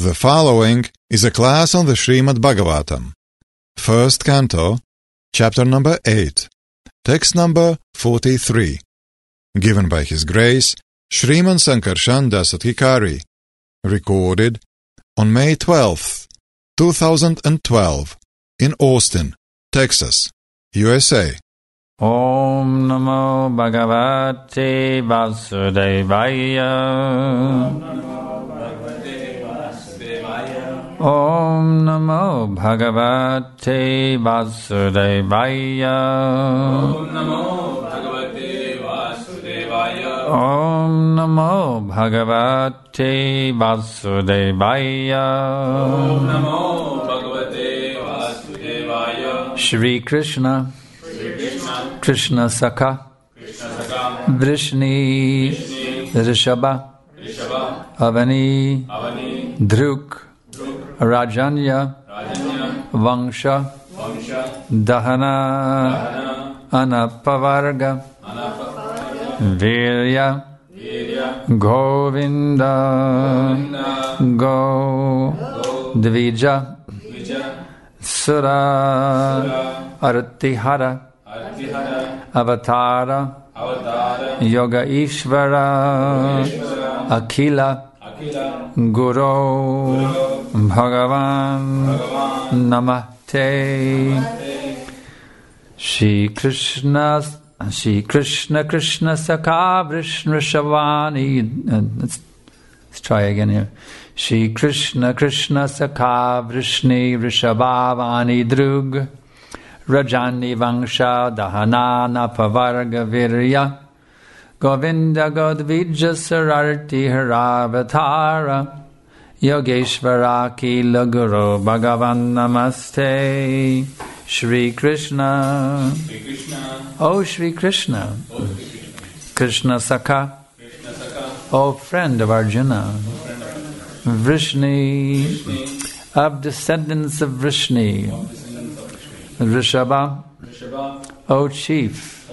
The following is a class on the Srimad Bhagavatam, first canto, chapter number 8, text number 43, given by His Grace Shriman Sankarshan Dasatkikari, recorded on May 12th, 2012, in Austin, Texas, USA. Om Namo Bhagavate Vasudevaya. Om Namo Bhagavate Vasudevaya. Om Namo Bhagavate Vasudevaya. Om Namo Bhagavate Vasudevaya. Shri Krishna, Krishna Sakha, Vrishni, Rishabha, Avani, Druk, Rajanya, Vangsha, Dahana, Anapavarga, Virya, Govinda, Go, Dvija, Sura, Artihara, Avatara, Yoga Ishvara, Akila, Guru, Bhagavan, Namaste. Shri Krishna Krishna Sakha Vrishna Shavani. Let's try again here. Shri Krishna Sakha Vrishni Vrishabhavani Drug Rajani Vangsha Dahana Pavarga Virya Govinda Godvija Sararti Haravatara Yogeshvara Kila Guru Bhagavan Namaste. Shri Krishna, O Shri Krishna, Krishna Sakha, O friend of Arjuna, Vrishni, of descendants of Vrishni, Rishabha, O chief,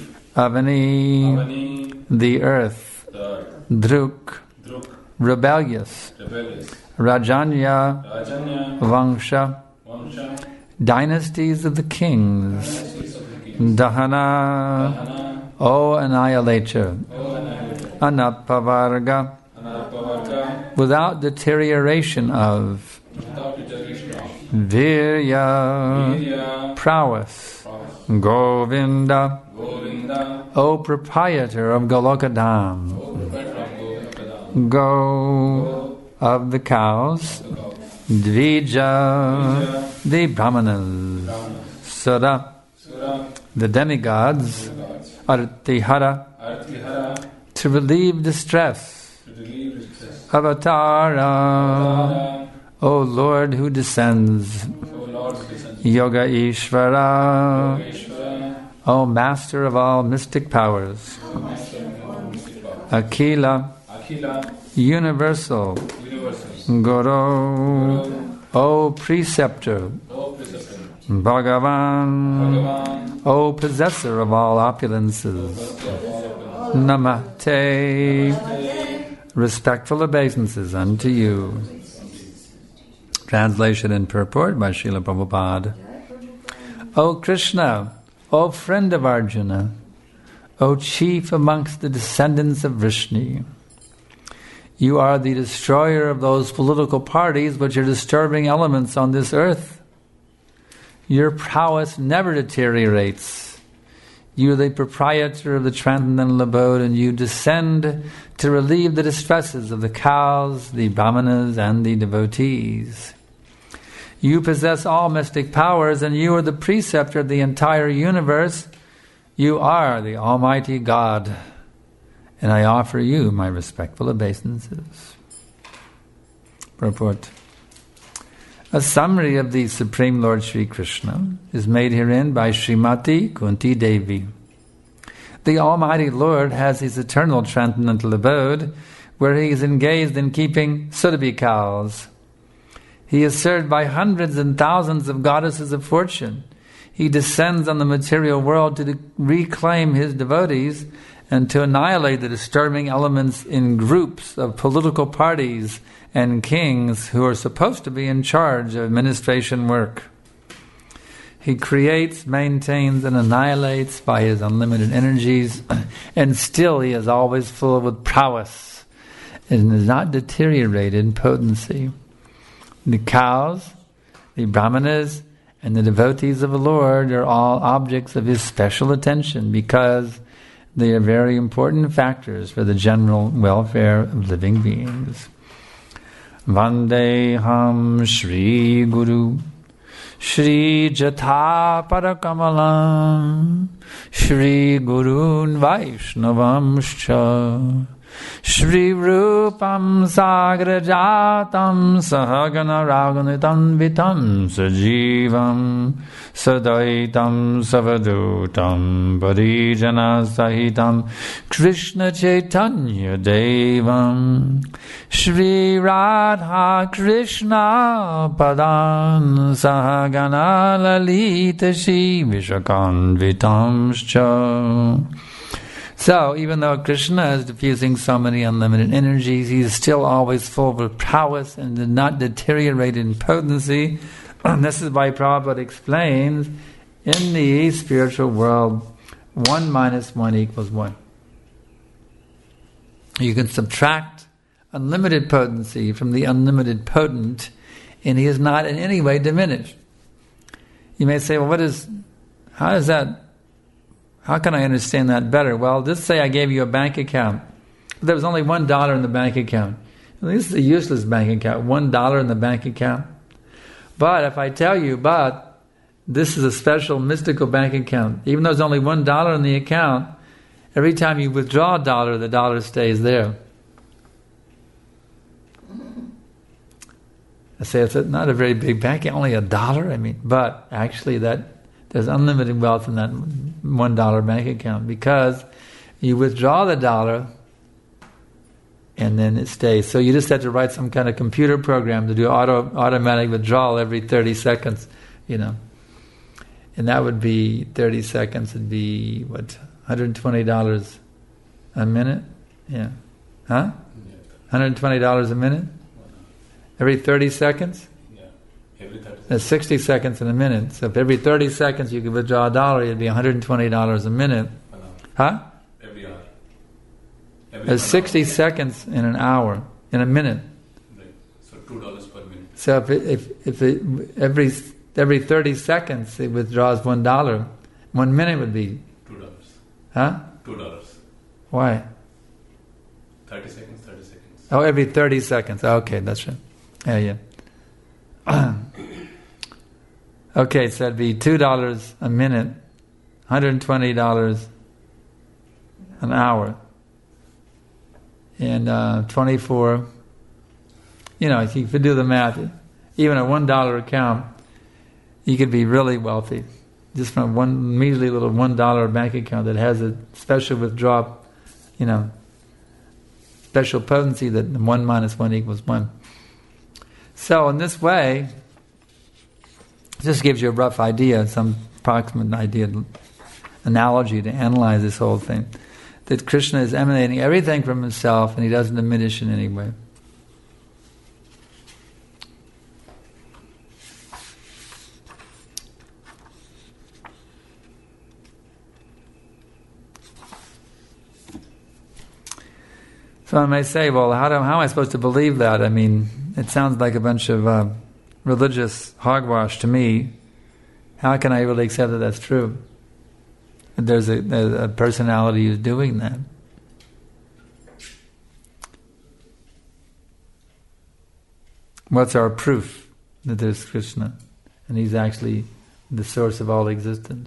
Avani, the earth, Druk, rebellious, Rajanya, Vangsha, dynasties of the kings, Dahana, O annihilator, Anapavarga, without deterioration of, Virya, prowess, Govinda, O proprietor of Golokadam, Go, of the cows, Dvija, the Brahmanas, Sura, the demigods, Artihara, to relieve distress, Avatara, O Lord who descends, Yoga Ishvara, O Master of all mystic powers, Akila, universal, Guru, O preceptor, Bhagavan, O possessor of all opulences, Namaste, respectful obeisances unto you. Translation and purport by Srila Prabhupada. O Krishna, O friend of Arjuna, O chief amongst the descendants of Vrishni, you are the destroyer of those political parties which are disturbing elements on this earth. Your prowess never deteriorates. You are the proprietor of the transcendental abode, and you descend to relieve the distresses of the cows, the brahmanas, and the devotees. You possess all mystic powers, and you are the preceptor of the entire universe. You are the Almighty God, and I offer you my respectful obeisances. Purport. A summary of the Supreme Lord Sri Krishna is made herein by Srimati Kunti Devi. The Almighty Lord has His eternal transcendental abode, where He is engaged in keeping Surabhi cows. He is served by hundreds and thousands of goddesses of fortune. He descends on the material world to reclaim His devotees and to annihilate the disturbing elements in groups of political parties and kings who are supposed to be in charge of administration work. He creates, maintains, and annihilates by his unlimited energies, and still he is always full with prowess and is not deteriorated in potency. The cows, the brahmanas, and the devotees of the Lord are all objects of his special attention because they are very important factors for the general welfare of living beings. Vandeham Shri Guru Shri Jatha Parakamalam Shri Gurun Vaishnavamscha Shri Rupam Sagrajatam Sahagana Raganitam Vitam Sajivam Sadaitam Savadutam Parijana Sahitam Krishna Chaitanya Devam Shri Radha Krishna Padan Sahagana Lalita Shri Vishakan Vitamscha. So, even though Krishna is diffusing so many unlimited energies, he is still always full of prowess and did not deteriorate in potency. This is why Prabhupada explains, in the spiritual world, 1 minus 1 equals 1. You can subtract unlimited potency from the unlimited potent, and he is not in any way diminished. You may say, well, how can I understand that better? Well, just say I gave you a bank account. There was only $1 in the bank account. This is a useless bank account, $1 in the bank account. But if I tell you, this is a special mystical bank account, even though there's only $1 in the account, every time you withdraw a dollar, the dollar stays there. I say it's not a very big bank, only $1. But actually there's unlimited wealth in that $1 bank account because you withdraw the dollar and then it stays. So you just have to write some kind of computer program to do automatic withdrawal every 30 seconds, And that would be 30 seconds. It'd be $120 a minute? Yeah. Huh? $120 a minute? Every 30 seconds? That's 60 seconds in a minute. So if every 30 seconds you could withdraw $1, it'd be $120 a minute. Huh? Every hour. There's 60 seconds in an hour, in a minute. Right. So $2 per minute. So if every 30 seconds it withdraws $1, 1 minute would be $2. Huh? $2. Why? 30 seconds. Oh, every 30 seconds. Okay, that's right. Yeah. Okay, so that'd be $2 a minute, $120 an hour, and 24. If you could do the math, even a $1 account, you could be really wealthy just from one measly little $1 bank account that has a special withdrawal, special potency that 1 minus 1 equals 1. So in this way, this gives you a rough idea, some approximate idea, analogy to analyze this whole thing. That Krishna is emanating everything from himself and he doesn't diminish in any way. So I may say, well, how am I supposed to believe that? It sounds like a bunch of religious hogwash to me. How can I really accept that that's true? There's a personality who's doing that. What's our proof that there's Krishna and he's actually the source of all existence?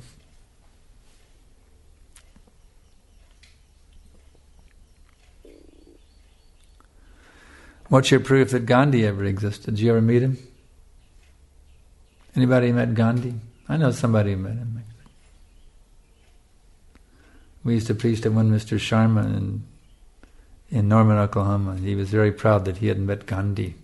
What's your proof that Gandhi ever existed? Did you ever meet him? Anybody met Gandhi? I know somebody who met him. We used to preach to one Mr. Sharma in Norman, Oklahoma. He was very proud that he had met Gandhi.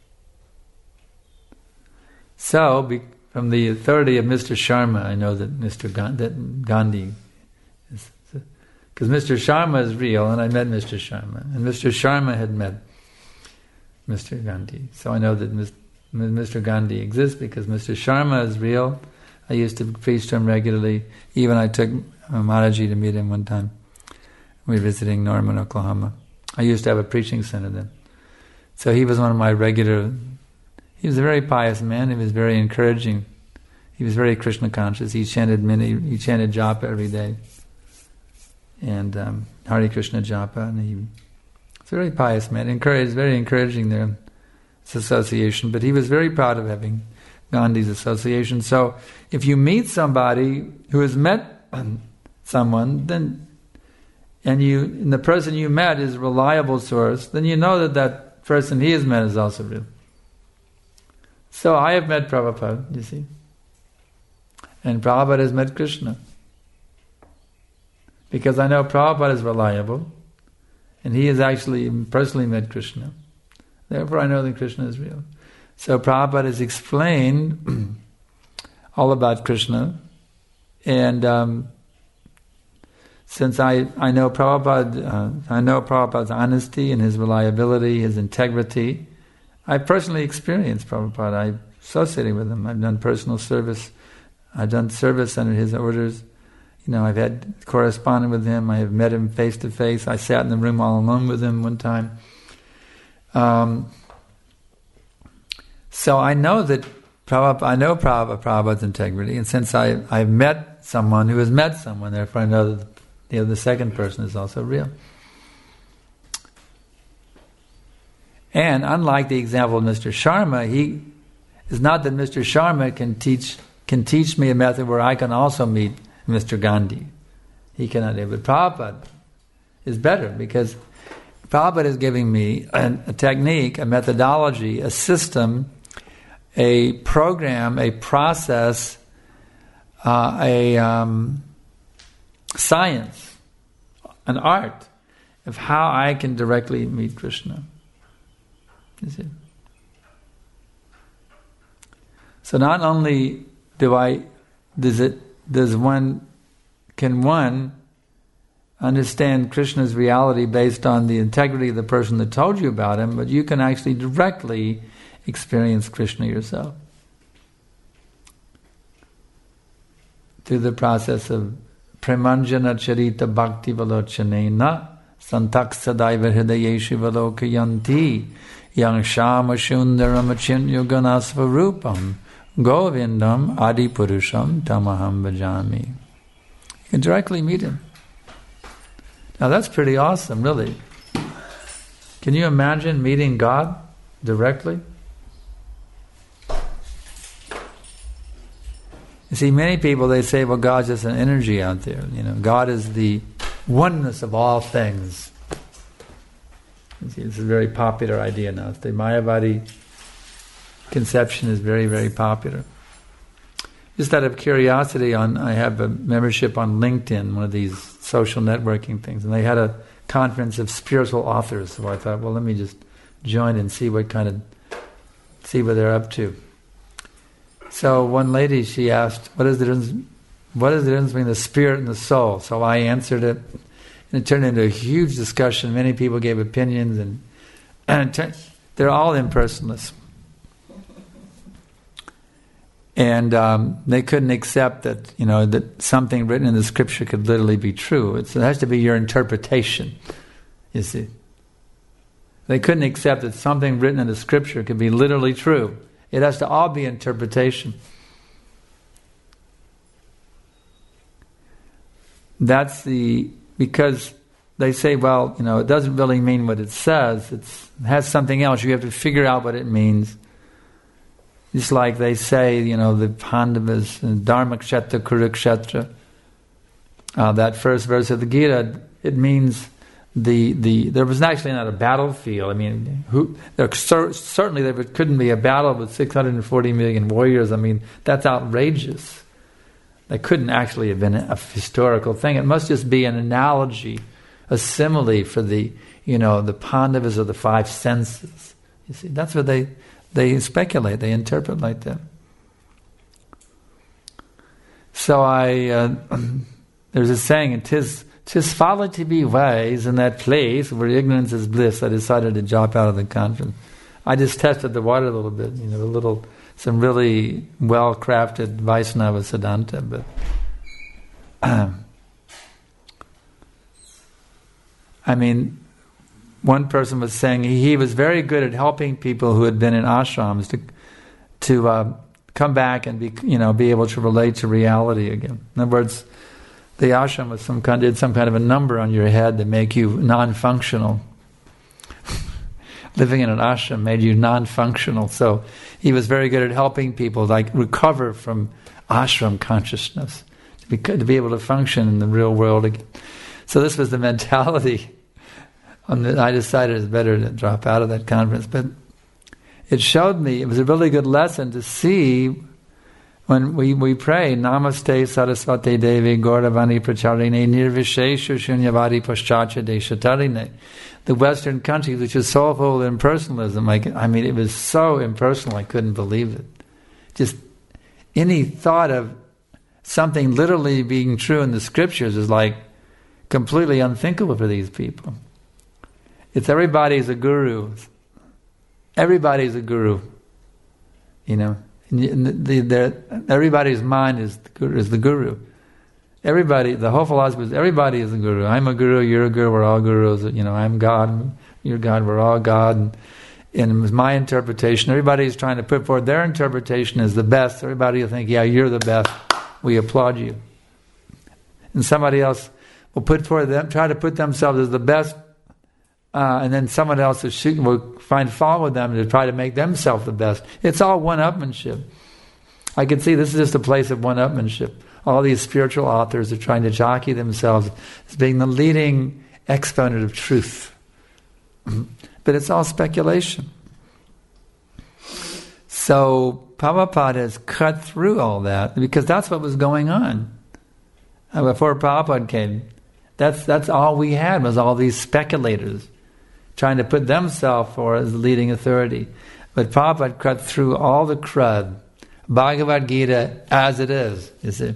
So, from the authority of Mr. Sharma, I know that that Gandhi is Because Mr. Sharma is real, and I met Mr. Sharma. And Mr. Sharma had met Mr. Gandhi. So I know that Mr. Gandhi exists because Mr. Sharma is real. I used to preach to him regularly. Even I took Maharaji to meet him one time. We were visiting Norman, Oklahoma. I used to have a preaching center then. So he was one of my regular... He was a very pious man. He was very encouraging. He was very Krishna conscious. He chanted japa every day. And Hare Krishna japa. And he was a very pious man. Very encouraging their association. But he was very proud of having Gandhi's association. So if you meet somebody who has met someone, then and the person you met is a reliable source, then you know that person he has met is also real. So I have met Prabhupada, you see. And Prabhupada has met Krishna. Because I know Prabhupada is reliable, and he has actually personally met Krishna. Therefore I know that Krishna is real. So Prabhupada has explained all about Krishna, and since I know Prabhupada, I know Prabhupada's honesty and his reliability, his integrity. I personally experienced Prabhupada. I associated with him. I've done personal service. I've done service under his orders. I've had corresponded with him. I have met him face to face. I sat in the room all alone with him one time. So I know that Prabhupada's integrity, and since I've met someone who has met someone, therefore I know that the second person is also real. And unlike the example of Mr. Sharma, he is not that Mr. Sharma can teach me a method where I can also meet Mr. Gandhi. He cannot do it. But Prabhupada is better because Prabhupada is giving me a technique, a methodology, a system, a program, a process, a science, an art of how I can directly meet Krishna. You see? So not only can one understand Krishna's reality based on the integrity of the person that told you about him, but you can actually directly experience Krishna yourself through the process of Premanjana Charita Bhakti Valochanena Santak Sadaiva Hridayeshu Valokayanti Yang Shama Shundaram Achinyoganasvarupam Govindam Adi Purusham Tamaham Bhajami. You can directly meet him. Now that's pretty awesome, really. Can you imagine meeting God directly? You see, many people, they say, well, God's just an energy out there. God is the oneness of all things. You see, it's a very popular idea now. The Mayavadi conception is very, very popular. Just out of curiosity, I have a membership on LinkedIn, one of these social networking things, and they had a conference of spiritual authors. So I thought, well, let me just join and see what they're up to. So one lady, she asked, what is the difference between the spirit and the soul? So I answered it, and it turned into a huge discussion. Many people gave opinions, and they're all impersonalists. And they couldn't accept that, that something written in the scripture could literally be true. It has to be your interpretation, you see. They couldn't accept that something written in the scripture could be literally true. It has to all be interpretation. Because they say, well, it doesn't really mean what it says. It has something else. You have to figure out what it means. Just like they say, the Pandavas, Dharmakshetra, Kurukshetra, that first verse of the Gita, it means there was actually not a battlefield. I mean, certainly there couldn't be a battle with 640 million warriors. I mean, that's outrageous. That couldn't actually have been a historical thing. It must just be an analogy, a simile for the Pandavas of the five senses. You see, that's what they speculate, they interpret like that. So there's a saying, "'Tis just followed to be wise in that place where ignorance is bliss, I decided to drop out of the conference. I just tested the water a little bit, some really well-crafted Vaishnava Siddhanta, but one person was saying he was very good at helping people who had been in ashrams to come back and be able to relate to reality again. In other words, the ashram was did some kind of a number on your head to make you non-functional. Living in an ashram made you non-functional. So he was very good at helping people recover from ashram consciousness, to be able to function in the real world again. So this was the mentality. I decided it's better to drop out of that conference. But it showed me, it was a really good lesson to see when we pray, Namaste Saraswati Devi Gauravani Pracharine Nirvishesha Shunyavadi Paschacha Deshatarine. The Western countries, which is so full of impersonalism, it was so impersonal, I couldn't believe it. Just any thought of something literally being true in the scriptures is completely unthinkable for these people. It's everybody's a guru. Everybody's a guru. Everybody's mind is the guru. Everybody, the whole philosophy is everybody is a guru. I'm a guru, you're a guru, we're all gurus. I'm God, you're God, we're all God. And my interpretation, everybody's trying to put forward their interpretation as the best. Everybody will think, yeah, you're the best. We applaud you. And somebody else will try to put themselves as the best, and then someone else will find fault with them to try to make themselves the best. It's all one-upmanship. I can see this is just a place of one-upmanship. All these spiritual authors are trying to jockey themselves as being the leading exponent of truth. But it's all speculation. So Prabhupada has cut through all that because that's what was going on. Before Prabhupada came, that's all we had was all these speculators trying to put themselves forward as the leading authority. But Prabhupada cut through all the crud. Bhagavad Gita as it is, you see.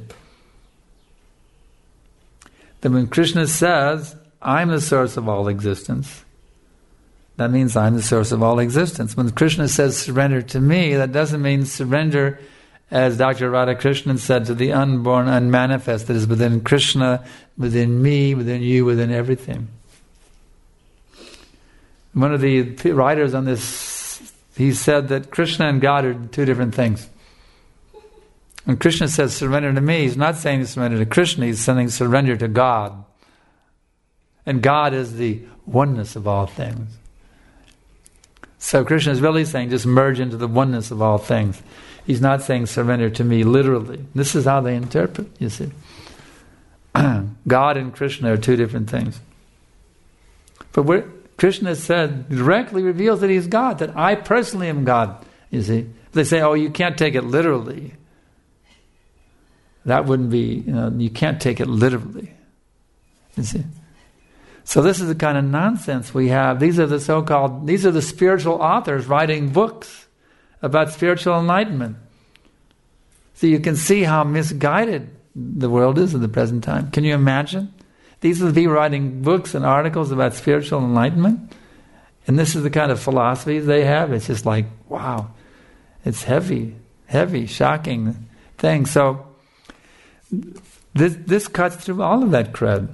Then when Krishna says, I'm the source of all existence, that means I'm the source of all existence. When Krishna says surrender to me, that doesn't mean surrender, as Dr. Radhakrishnan said, to the unborn, unmanifest that is within Krishna, within me, within you, within everything. One of the writers on this, he said that Krishna and God are two different things. When Krishna says surrender to me, he's not saying surrender to Krishna, he's saying surrender to God. And God is the oneness of all things. So Krishna is really saying just merge into the oneness of all things. He's not saying surrender to me literally. This is how they interpret, you see. God and Krishna are two different things. But what Krishna said directly reveals that he's God, that I personally am God, you see. They say, oh, you can't take it literally. That wouldn't be, you can't take it literally. You see? So this is the kind of nonsense we have. These are the spiritual authors writing books about spiritual enlightenment. So you can see how misguided the world is at the present time. Can you imagine? These are the people writing books and articles about spiritual enlightenment. And this is the kind of philosophies they have. It's just like, wow. It's heavy, shocking thing. So this cuts through all of that crud.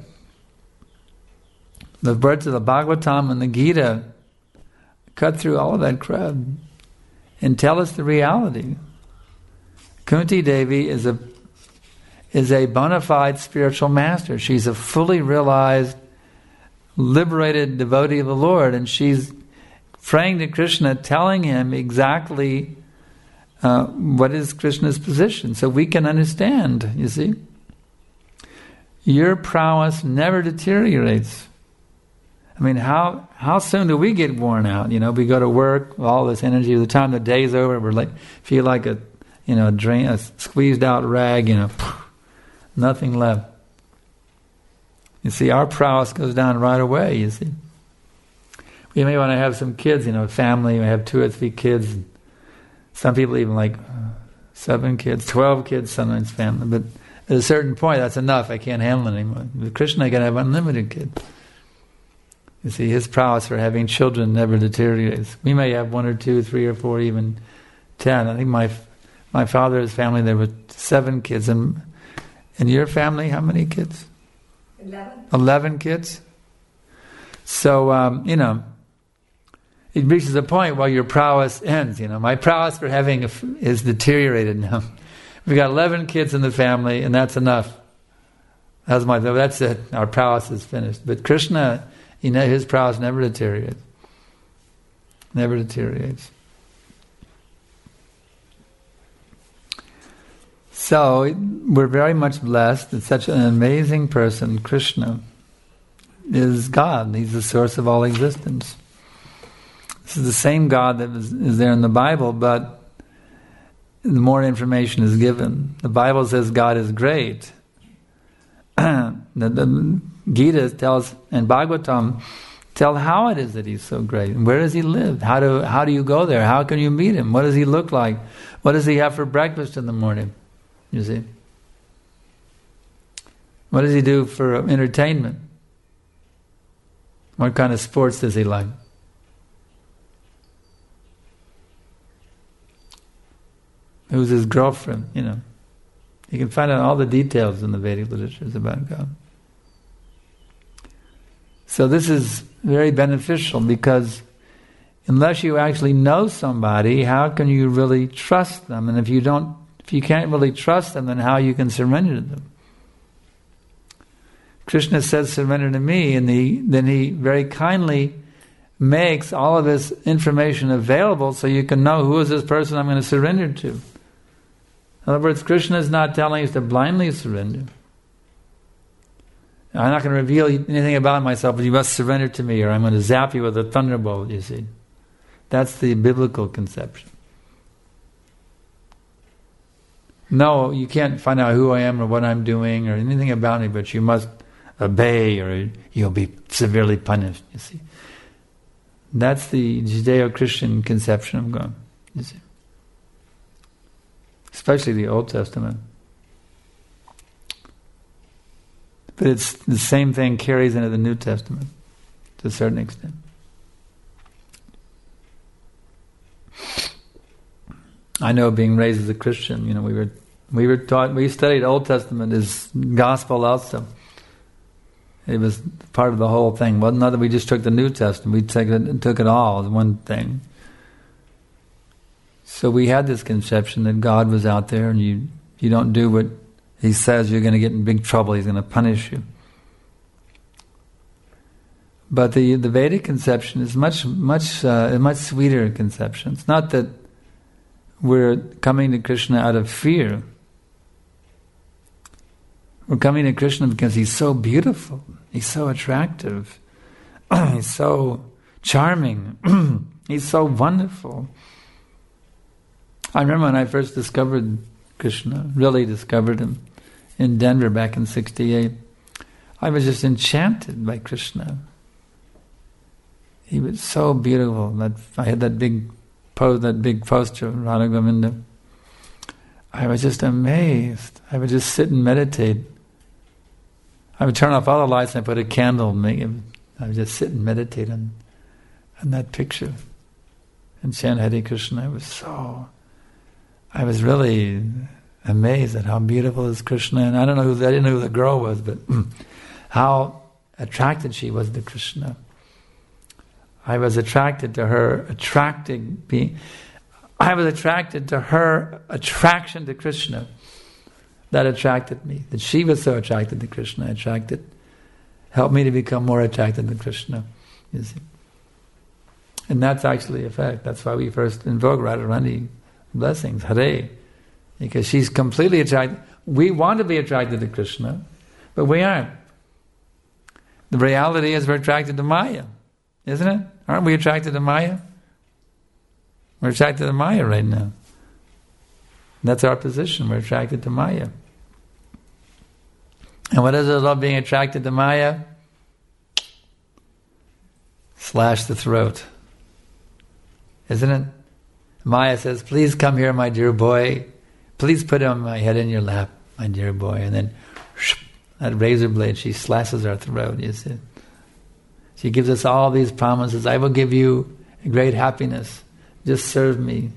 The words of the Bhagavatam and the Gita cut through all of that crud and tell us the reality. Kunti Devi is a bona fide spiritual master. She's a fully realized, liberated devotee of the Lord, and she's praying to Krishna, telling him exactly what is Krishna's position, so we can understand, you see. Your prowess never deteriorates. I mean, how soon do we get worn out? We go to work, all this energy. By the time the day's over, we're feel like a squeezed out rag. Nothing left. You see, our prowess goes down right away. You see, we may want to have some kids. Family. We have 2 or 3 kids. Some people even 7 kids, 12 kids. Sometimes family, but At a certain point, that's enough. I can't handle it anymore. With Krishna, I can have unlimited kids. You see, his prowess for having children never deteriorates. We may have 1 or 2, 3 or 4, even 10. I think my father's family, there were 7 kids. And in your family, how many kids? 11. 11 kids? So, it reaches a point where your prowess ends. My prowess for having is deteriorated now. We've got 11 kids in the family, and that's enough. That's it. Our prowess is finished. But Krishna, his prowess never deteriorates. Never deteriorates. So, we're very much blessed that such an amazing person, Krishna, is God. He's the source of all existence. This is the same God that is there in the Bible, but the more information is given. The Bible says God is great. The Gita tells, and Bhagavatam tell how it is that he's so great. And where does he live? How do you go there? How can you meet him? What does he look like? What does he have for breakfast in the morning? You see? What does he do for entertainment? What kind of sports does he like? Who's his girlfriend? You can find out all the details in the Vedic literatures about God. So this is very beneficial, because unless you actually know somebody, how can you really trust them? And if you can't really trust them, then how you can surrender to them? Krishna says, "Surrender to me," and then he very kindly makes all of this information available so you can know, who is this person I'm going to surrender to. In other words, Krishna is not telling us to blindly surrender. I'm not going to reveal anything about myself, but you must surrender to me, or I'm going to zap you with a thunderbolt, you see. That's the biblical conception. No, you can't find out who I am or what I'm doing or anything about me, but you must obey or you'll be severely punished, you see. That's the Judeo-Christian conception of God, you see. Especially the Old Testament. But it's the same thing carries into the New Testament to a certain extent. I know, being raised as a Christian, we were taught, we studied Old Testament as gospel also. It was part of the whole thing. Well, not that we just took the New Testament, we took it all as one thing. So we had this conception that God was out there, and you don't do what He says, you're going to get in big trouble, He's going to punish you. But the Vedic conception is much sweeter conception. It's not that we're coming to Krishna out of fear. We're coming to Krishna because He's so beautiful, He's so attractive, He's so charming, He's so wonderful. I remember when I first discovered Krishna, really discovered Him, in Denver back in '68. I was just enchanted by Krishna. He was so beautiful. I had that big poster of Radha Govinda. I was just amazed. I would just sit and meditate. I would turn off all the lights and I put a candle. I would just sit and meditate on that picture and chant Hare Krishna. I was really amazed at how beautiful is Krishna. And I didn't know who the girl was, but how attracted she was to Krishna. I was attracted to her I was attracted to her attraction to Krishna. That attracted me. That she was so attracted to Krishna, helped me to become more attracted to Krishna. You see. And that's actually a fact. That's why we first invoke Radharani blessings, Hare. Because she's completely attracted. We want to be attracted to Krishna, but we aren't. The reality is we're attracted to Maya. Isn't it? Aren't we attracted to Maya? We're attracted to Maya right now. That's our position. We're attracted to Maya. And what is it about being attracted to Maya? Slash the throat. Isn't it? Maya says, "Please come here, my dear boy. Please put my head in your lap. my dear boy. And then that razor blade, she slashes our throat, you see. She gives us all these promises. I will give you great happiness. Just serve me.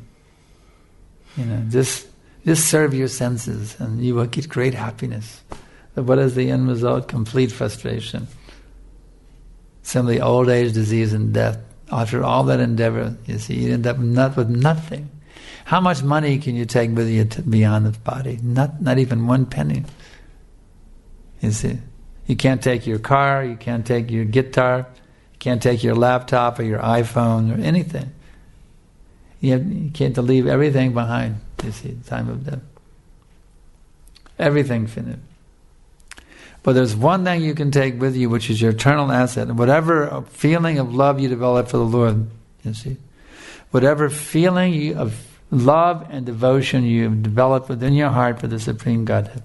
Just serve your senses and you will get great happiness. But what is the end result? Complete frustration. Simply old age, disease, and death. After all that endeavor, you see, you end up with nothing. How much money can you take with you beyond this body? Not even 1 penny. You see, you can't take your car, you can't take your guitar, you can't take your laptop or your iPhone or anything. You can't leave everything behind, you see, the time of death. Everything finished. But there's one thing you can take with you, which is your eternal asset. And whatever feeling of love you develop for the Lord, you see, whatever feeling of love and devotion you've developed within your heart for the Supreme Godhead,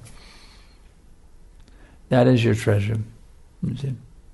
that is your treasure, you see.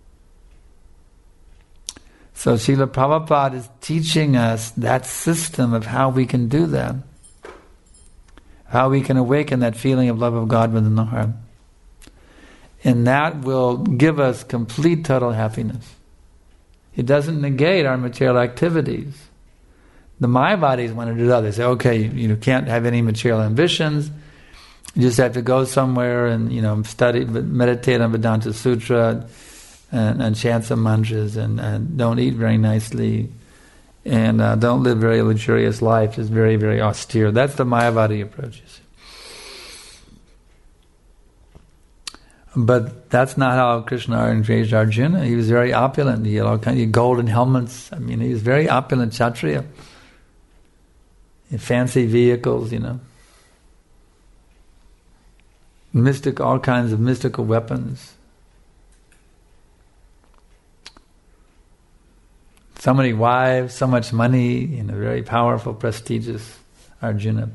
So Srila Prabhupada is teaching us that system of how we can do that, how we can awaken that feeling of love of God within the heart. And that will give us complete total happiness. It doesn't negate our material activities. The Mayavadis want to do that. They say, okay, you can't have any material ambitions. You just have to go somewhere and study, meditate on Vedanta Sutra and chant some mantras and don't eat very nicely and don't live very luxurious life, just very, very austere. That's the Mayavadi approach, you see. But that's not how Krishna engaged Arjuna. He was very opulent. He had all kinds of golden helmets. I mean, he was very opulent Kshatriya. Fancy vehicles, all kinds of mystical weapons. So many wives, so much money, very powerful, prestigious Arjuna.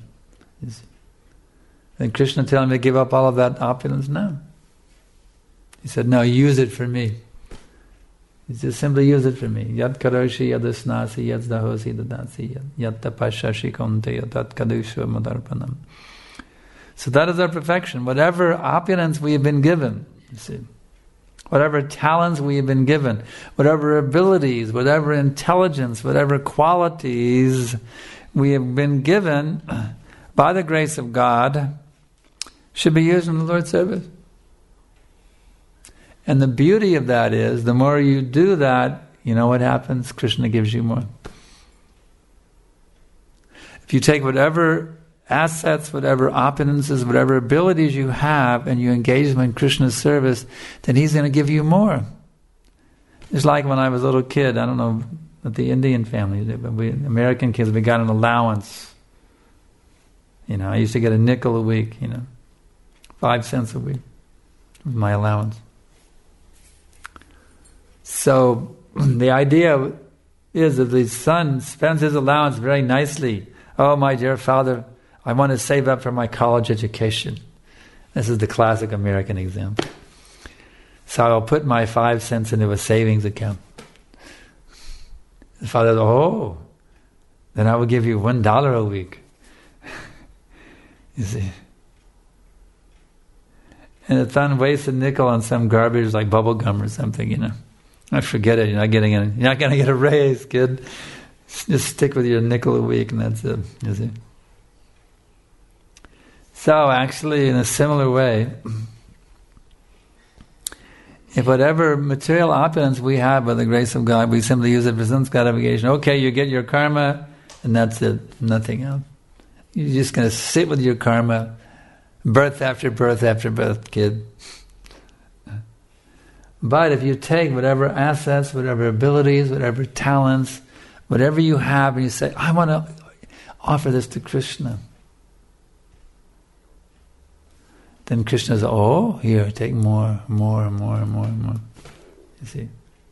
And Krishna telling him to give up all of that opulence? No. He said, no, use it for me. He said, simply use it for me. Yad karoshi yad asnasi yad dahosi dadasi yad tapashashi konte yad kadusha madarpanam. So that is our perfection. Whatever opulence we have been given, you see, whatever talents we have been given, whatever abilities, whatever intelligence, whatever qualities we have been given by the grace of God should be used in the Lord's service. And the beauty of that is, the more you do that, you know what happens? Krishna gives you more. If you take whatever assets, whatever opulences, whatever abilities you have, and you engage them in Krishna's service, then He's going to give you more. It's like when I was a little kid, I don't know what the Indian family did, but we American kids, we got an allowance. I used to get a nickel a week, 5 cents a week was my allowance. So the idea is that the son spends his allowance very nicely. Oh, my dear father, I want to save up for my college education. This is the classic American example. So I'll put my 5 cents into a savings account. The father says, oh, then I will give you $1 a week. You see. And the son wastes a nickel on some garbage like bubble gum or something, I forget it. You're not going to get a raise, kid. Just stick with your nickel a week, and that's it. You see. So, actually, in a similar way, if whatever material opulence we have by the grace of God, we simply use it for some gratification. Okay, you get your karma, and that's it. Nothing else. You're just going to sit with your karma, birth after birth after birth, kid. But if you take whatever assets, whatever abilities, whatever talents, whatever you have, and you say, I want to offer this to Krishna, then Krishna says, oh, here, take more. You see?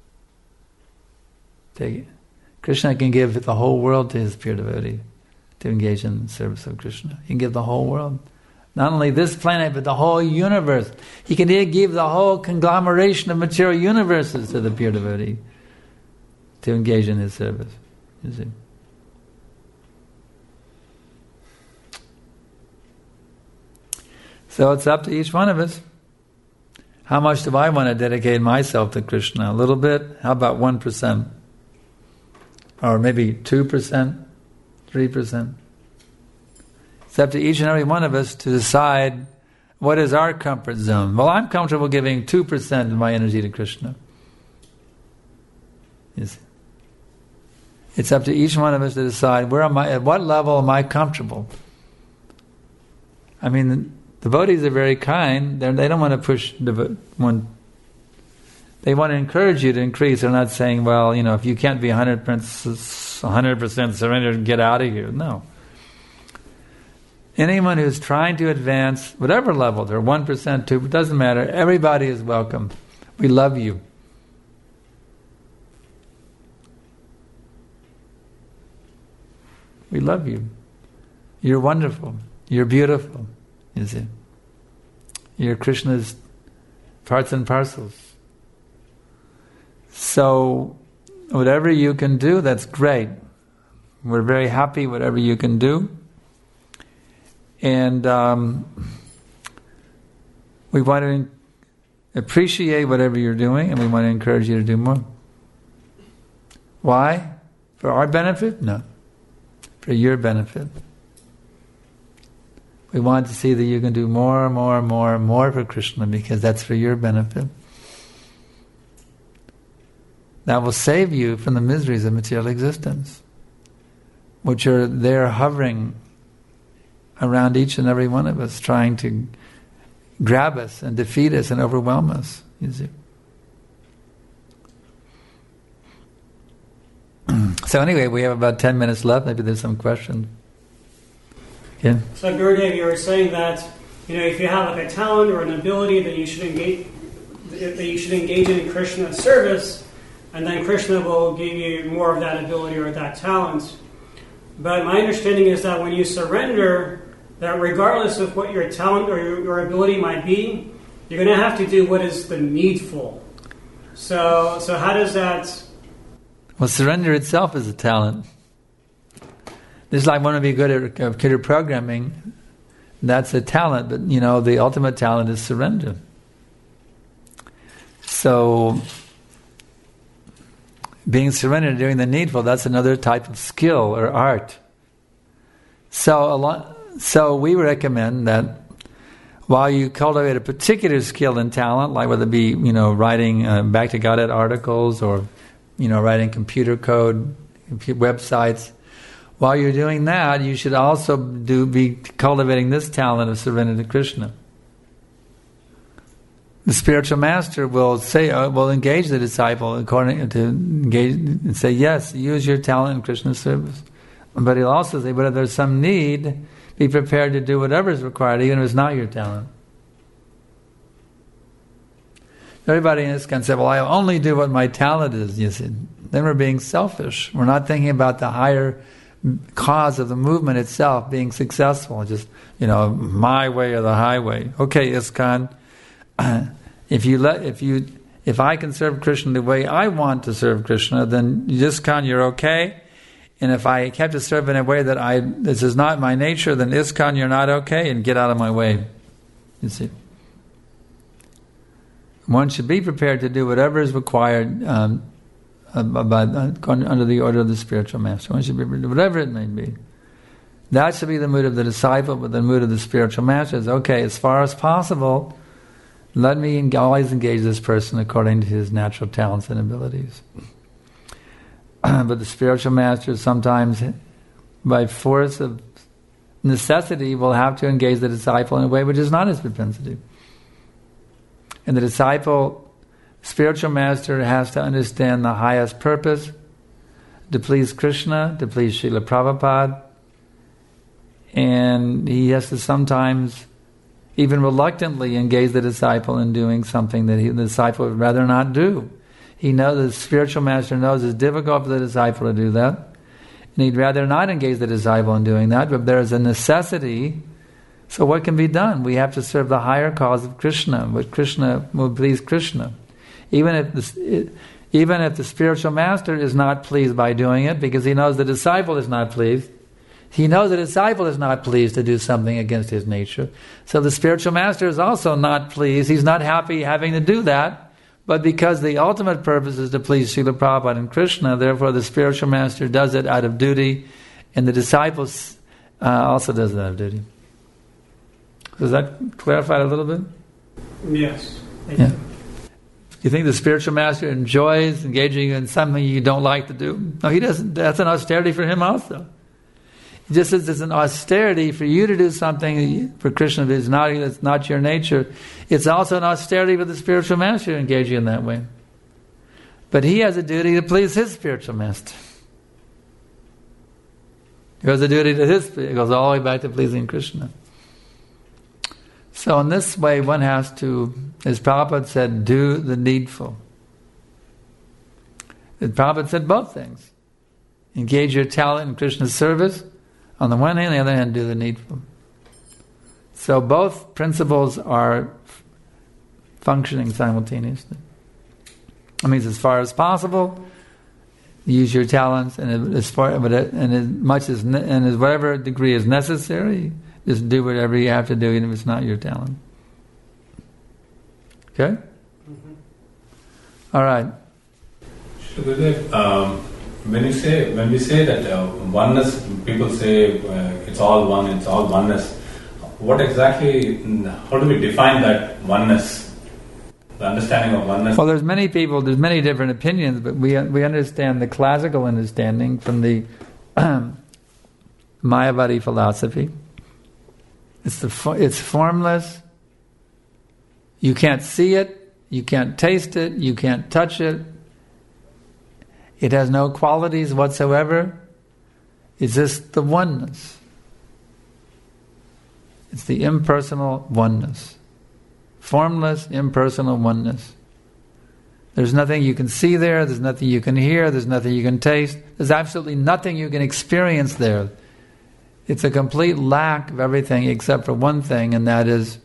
Take it. Krishna can give the whole world to his pure devotee to engage in the service of Krishna. He can give the whole world. Not only this planet, but the whole universe. He can give the whole conglomeration of material universes to the pure devotee to engage in his service. You see? So it's up to each one of us. How much do I want to dedicate myself to Krishna? A little bit? How about 1%? Or maybe 2%? 3%? It's up to each and every one of us to decide what is our comfort zone. Well, I'm comfortable giving 2% of my energy to Krishna. Yes. It's up to each one of us to decide at what level am I comfortable. I mean, devotees are very kind. They don't want to push one. They want to encourage you to increase. They're not saying, well, if you can't be 100% surrendered, get out of here. No. Anyone who's trying to advance, whatever level, they're 1%, 2%, it doesn't matter. Everybody is welcome. We love you. We love you. You're wonderful. You're beautiful. You see? You're Krishna's parts and parcels. So, whatever you can do, that's great. We're very happy whatever you can do. And we want to appreciate whatever you're doing, and we want to encourage you to do more. Why? For our benefit? No. For your benefit. We want to see that you can do more for Krishna, because that's for your benefit. That will save you from the miseries of material existence, which are there hovering around each and every one of us, trying to grab us and defeat us and overwhelm us. You see. So anyway, we have about 10 minutes left. Maybe there's some questions. Yeah. So Gurudev, you were saying that if you have like a talent or an ability, that you should engage in Krishna's service, and then Krishna will give you more of that ability or that talent. But my understanding is that when you surrender, that regardless of what your talent or your ability might be, you're going to have to do what is the needful. So how does that... Well, surrender itself is a talent. Just like want to be good at computer programming, that's a talent, but the ultimate talent is surrender. So, being surrendered, doing the needful, that's another type of skill or art. So we recommend that while you cultivate a particular skill and talent, like whether it be writing Back to Godhead articles or writing computer code, websites, while you're doing that, you should also be cultivating this talent of surrender to Krishna. The spiritual master will engage the disciple according to engage and say, yes, use your talent in Krishna's service. But he'll also say, but if there's some need, be prepared to do whatever is required, even if it's not your talent. Everybody in this can say, well, I only do what my talent is. You see, then we're being selfish. We're not thinking about the higher cause of the movement itself being successful. Just, my way or the highway. Okay, ISKCON, if I can serve Krishna the way I want to serve Krishna, then ISKCON, you're okay. And if I have to serve in a way that this is not my nature, then ISKCON, you're not okay, and get out of my way. You see. One should be prepared to do whatever is required under the order of the spiritual master. One should be prepared to do whatever it may be. That should be the mood of the disciple, but the mood of the spiritual master is, okay, as far as possible, let me always engage this person according to his natural talents and abilities. But the spiritual master sometimes, by force of necessity, will have to engage the disciple in a way which is not his propensity. And the disciple, spiritual master, has to understand the highest purpose, to please Krishna, to please Srila Prabhupada, and he has to sometimes, even reluctantly, engage the disciple in doing something that the disciple would rather not do. He knows, the spiritual master knows it's difficult for the disciple to do that, and he'd rather not engage the disciple in doing that, but there is a necessity. So what can be done? We have to serve the higher cause of Krishna, but Krishna will please Krishna. Even if the spiritual master is not pleased by doing it, because he knows the disciple is not pleased, He knows the disciple is not pleased to do something against his nature. So the spiritual master is also not pleased. He's not happy having to do that. But because the ultimate purpose is to please Srila Prabhupada and Krishna, therefore the spiritual master does it out of duty, and the disciples also does it out of duty. Does that clarify it a little bit? Yes. Yeah. You think the spiritual master enjoys engaging in something you don't like to do? No, he doesn't. That's an austerity for him also. Just as it's an austerity for you to do something for Krishna that's not your nature, it's also an austerity for the spiritual master to engage you in that way. But he has a duty to please his spiritual master. He has a duty to it goes all the way back to pleasing Krishna. So in this way one has to, as Prabhupada said, do the needful. And Prabhupada said both things. Engage your talent in Krishna's service, on the one hand, on the other hand, do the needful. So both principles are functioning simultaneously. That means as far as possible, use your talents, and as whatever degree is necessary, just do whatever you have to do, even if it's not your talent. Okay? Mm-hmm. All right. When we say that oneness, people say it's all one, it's all oneness. What exactly? How do we define that oneness? The understanding of oneness. Well, there's many different opinions, but we understand the classical understanding from the Mayavadi philosophy. It's formless. You can't see it. You can't taste it. You can't touch it. It has no qualities whatsoever. It's just the oneness. It's the impersonal oneness. Formless, impersonal oneness. There's nothing you can see there, there's nothing you can hear, there's nothing you can taste, there's absolutely nothing you can experience there. It's a complete lack of everything except for one thing, and that is,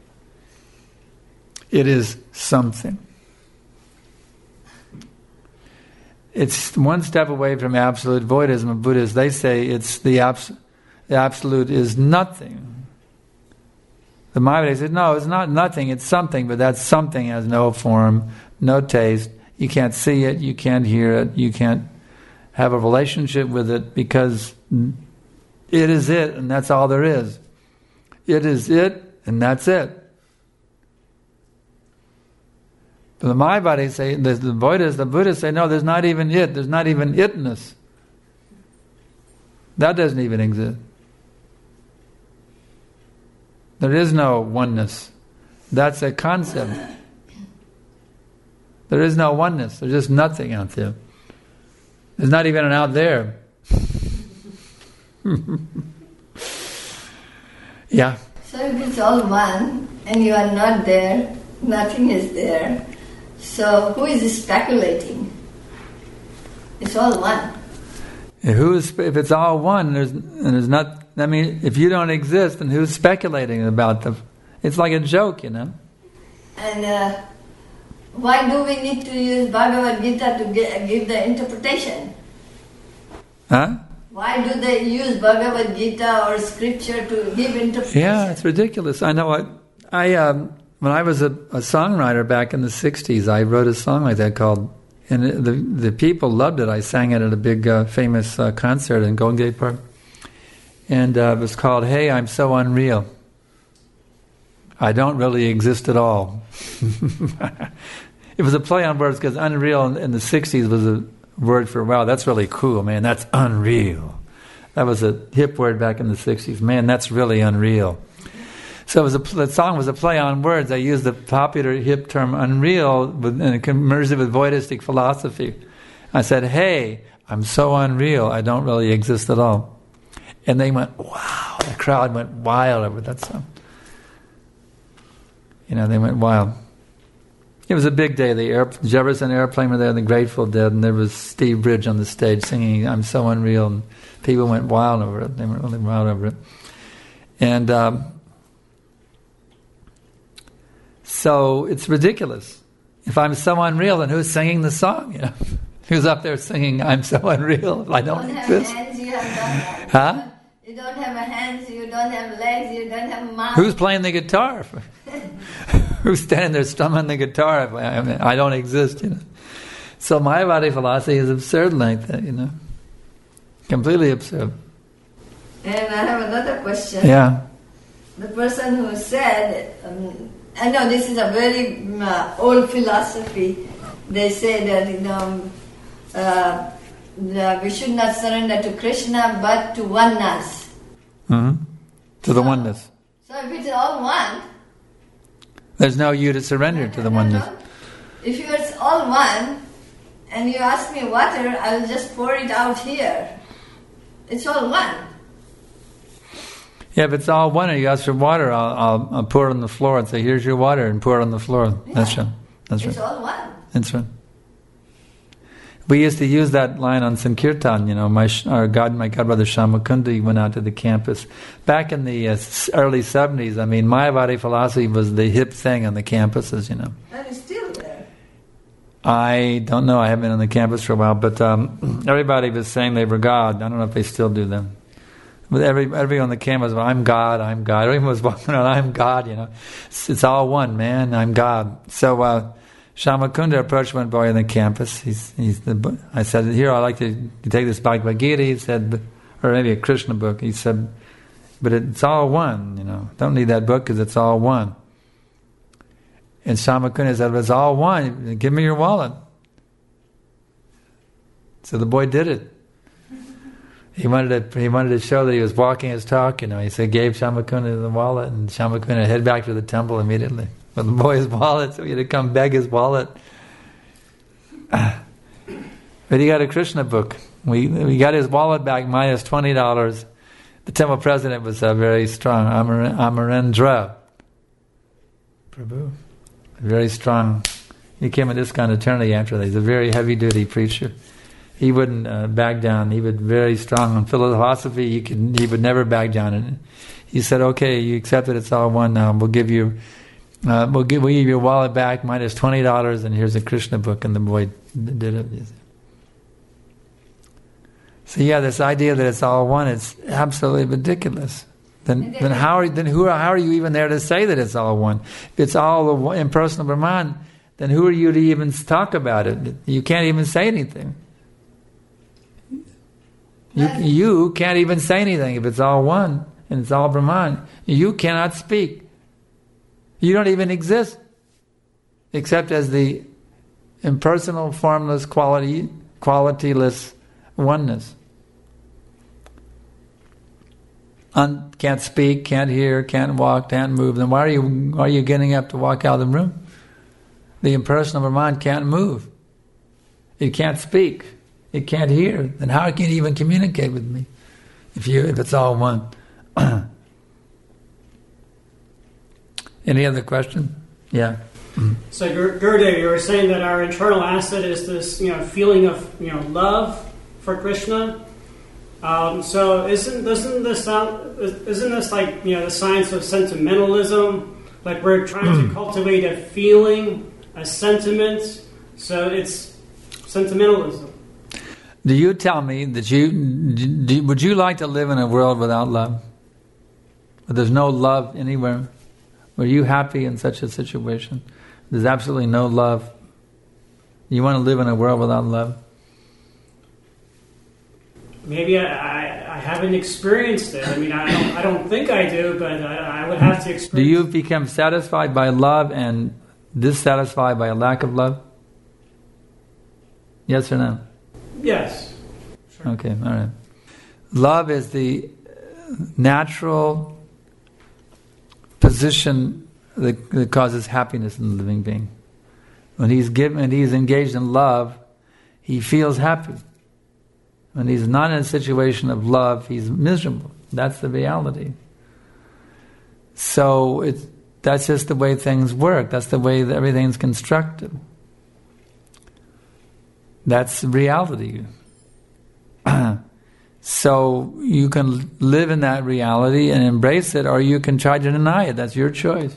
it is something. It's one step away from absolute voidism of Buddhists. They say it's the absolute is nothing. The Mayavadi said, no, it's not nothing, it's something, but that something has no form, no taste. You can't see it, you can't hear it, you can't have a relationship with it, because it is it, and that's all there is. It is it, and that's it. But the Mayavadi say, the Buddhists say, no, there's not even it, there's not even itness. That doesn't even exist. There is no oneness. That's a concept. There is no oneness. There's just nothing out there. There's not even an out there. Yeah. So if it's all one, and you are not there, nothing is there, so who is speculating? It's all one. If it's all one, there's not. I mean, if you don't exist, then who's speculating about them? It's like a joke, you know. And why do we need to use Bhagavad Gita to give the interpretation? Huh? Why do they use Bhagavad Gita or scripture to give interpretation? Yeah, it's ridiculous. I know. When I was a songwriter back in the 60s, I wrote a song like that called, and the people loved it. I sang it at a big famous concert in Golden Gate Park. And it was called, Hey, I'm So Unreal. I don't really exist at all. It was a play on words, because unreal in the 60s was a word for, wow, that's really cool, man, that's unreal. That was a hip word back in the 60s. Man, that's really unreal. So the song was a play on words. I used the popular hip term unreal and merged it with Voidistic philosophy. I said, hey, I'm so unreal, I don't really exist at all. And they went, wow, the crowd went wild over that song. You know, they went wild. It was a big day. The Jefferson Airplane were there, the Grateful Dead, and there was Steve Bridge on the stage singing I'm So Unreal, and people went wild over it. They went really wild over it. And so it's ridiculous. If I'm so unreal, then who's singing the song? You know, who's up there singing I'm so unreal? I don't exist. Have hands, you have done that. Huh? You don't have hands, you don't have legs, you don't have mouth. Who's playing the guitar? Who's standing there strumming the guitar? I mean, I don't exist, you know. So Mayavadi philosophy is absurd like that, you know. Completely absurd. And I have another question. Yeah. The person who said, I know this is a very old philosophy. They say that, you know, we should not surrender to Krishna, but to oneness. Mm-hmm. To the oneness. So if it's all one, there's no you to surrender to the oneness. If it's all one, and you ask me water, I'll just pour it out here. It's all one. Yeah, if it's all one, and you ask for water, I'll pour it on the floor and say, "Here's your water," and pour it on the floor. Yeah. That's right. That's right. It's all one. That's right. We used to use that line on Sankirtan. You know, my godbrother Shamakunda, he went out to the campus back in the early 70s. I mean, Mayavadi philosophy was the hip thing on the campuses. You know. And it's still there. I don't know. I haven't been on the campus for a while, but everybody was saying they were God. I don't know if they still do them. But everybody on the campus, well, I'm God, I'm God. Everyone was walking around, I'm God. You know, it's all one, man. I'm God. So. Shamakunda approached one boy on the campus. I said, "Here, I'd like to take this Bhagavad Gita." He said, or maybe a Krishna book. He said, "But it's all one, you know. Don't need that book because it's all one." And Shamakunda said, "If it's all one, give me your wallet." So the boy did it. He wanted to show that he was walking his talk, you know. He said, gave Shamakunda the wallet, and Shamakunda head back to the temple immediately with the boy's wallet, so he had to come beg his wallet. But he got a Krishna book. We got his wallet back minus $20. The temple president was very strong, Amarendra Prabhu. Very strong. He came in ISKCON eternity after that. He's a very heavy-duty preacher. He wouldn't back down. He was very strong on philosophy. He would never back down. And he said, "Okay, you accept it. It's all one now. We'll give you your wallet back minus $20, and here's a Krishna book." And the boy did it. So yeah, this idea that it's all one, it's absolutely ridiculous. Then how are you even there to say that it's all one? If it's all the impersonal Brahman, then who are you to even talk about it? You can't even say anything. You can't even say anything if it's all one and it's all Brahman. You cannot speak. You don't even exist except as the impersonal, formless, qualityless oneness. Can't speak, can't hear, can't walk, can't move. Then why are you getting up to walk out of the room? The impersonal Brahman can't move. It can't speak. It can't hear. Then how can it even communicate with me if it's all one? Any other question? Yeah. So Gurudev, you were saying that our internal asset is this, feeling of, love for Krishna. So isn't this like, the science of sentimentalism? Like we're trying to cultivate a feeling, a sentiment. So it's sentimentalism. Do you tell me that would you like to live in a world without love? Where there's no love anywhere? Were you happy in such a situation? There's absolutely no love. You want to live in a world without love? Maybe I haven't experienced it. I mean, I don't think I do, but I would have to experience. Do you become satisfied by love and dissatisfied by a lack of love? Yes or no? Yes. Sure. Okay, all right. Love is the natural position that causes happiness in the living being. When he's engaged in love, he feels happy. When he's not in a situation of love, he's miserable. That's the reality. So that's just the way things work. That's the way that everything's constructed. That's reality. So you can live in that reality and embrace it, or you can try to deny it. That's your choice.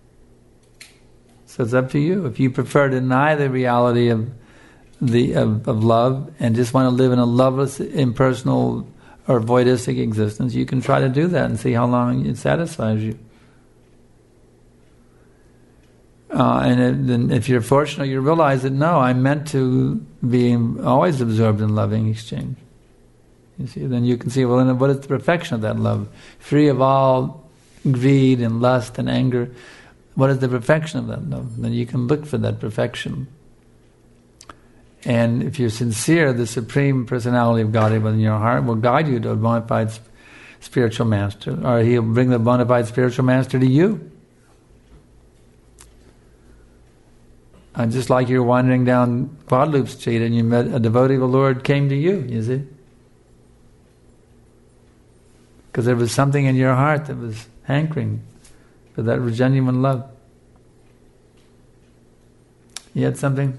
So it's up to you. If you prefer to deny the reality of love and just want to live in a loveless, impersonal, or voidistic existence, you can try to do that and see how long it satisfies you. And if you're fortunate, you realize that no, I'm meant to be always absorbed in loving exchange. You see, then you can see, well, then what is the perfection of that love? Free of all greed and lust and anger. What is the perfection of that love? Then you can look for that perfection. And if you're sincere, the Supreme Personality of Godhead within your heart will guide you to a bona fide spiritual master, or He'll bring the bona fide spiritual master to you. And just like you're wandering down Guadalupe Street and you met a devotee of the Lord came to you, you see? Because there was something in your heart that was hankering for that genuine love. You had something?